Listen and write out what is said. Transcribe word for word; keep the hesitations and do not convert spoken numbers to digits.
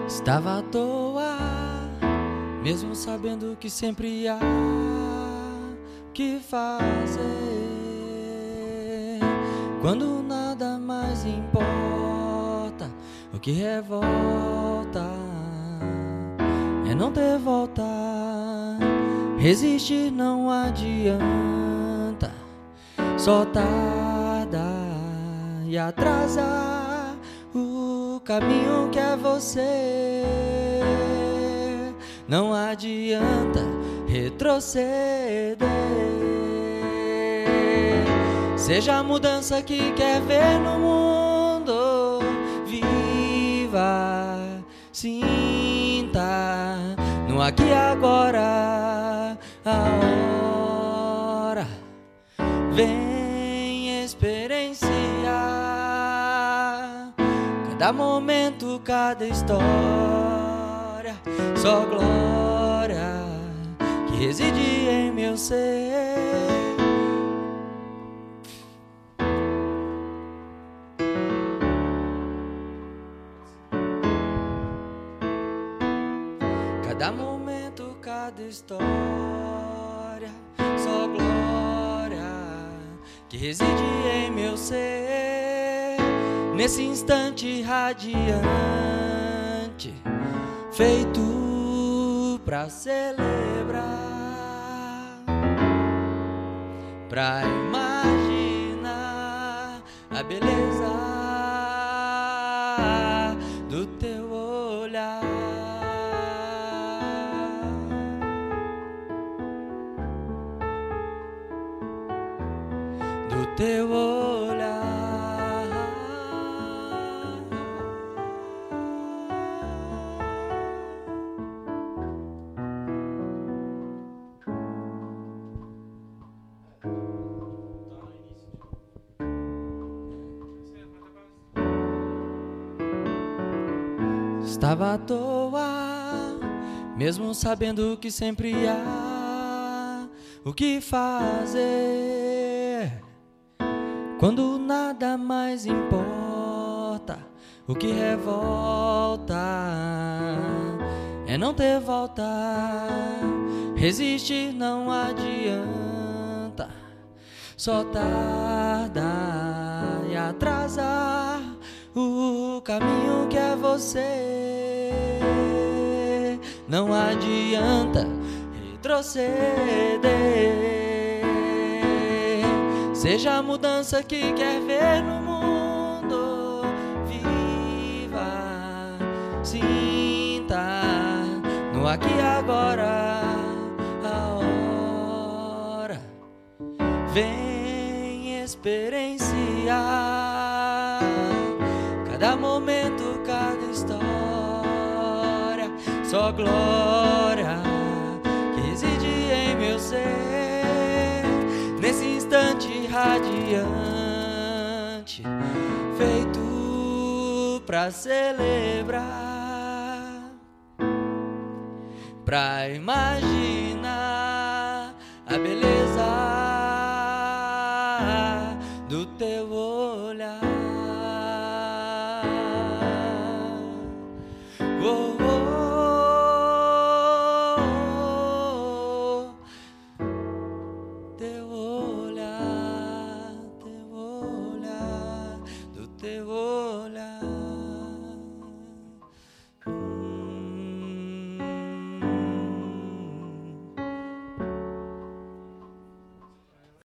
Estava à toa, mesmo sabendo que sempre há o que fazer. Quando nada mais importa, o que revolta é não ter volta. Resistir não adianta, só tarda e atrasa o caminho que é você. Não adianta retroceder. Seja a mudança que quer ver no mundo. Viva, sinta no aqui e agora. A hora vem experienciar cada momento, cada história. Só glória que reside em meu ser. Cada momento, cada história, só glória que reside em meu ser. Nesse instante radiante, feito pra celebrar, pra imaginar a beleza do teu olhar. Do teu olhar. Estava à toa, mesmo sabendo que sempre há o que fazer. Quando nada mais importa, o que revolta é não ter volta. Resistir não adianta, só tarda e atrasa o caminho que é você. Não adianta retroceder. Seja a mudança que quer ver no mundo. Viva, sinta no aqui e agora. A hora vem experienciar cada momento, cada história. Só glória que reside em meu ser. Nesse instante radiante, feito pra celebrar, pra imaginar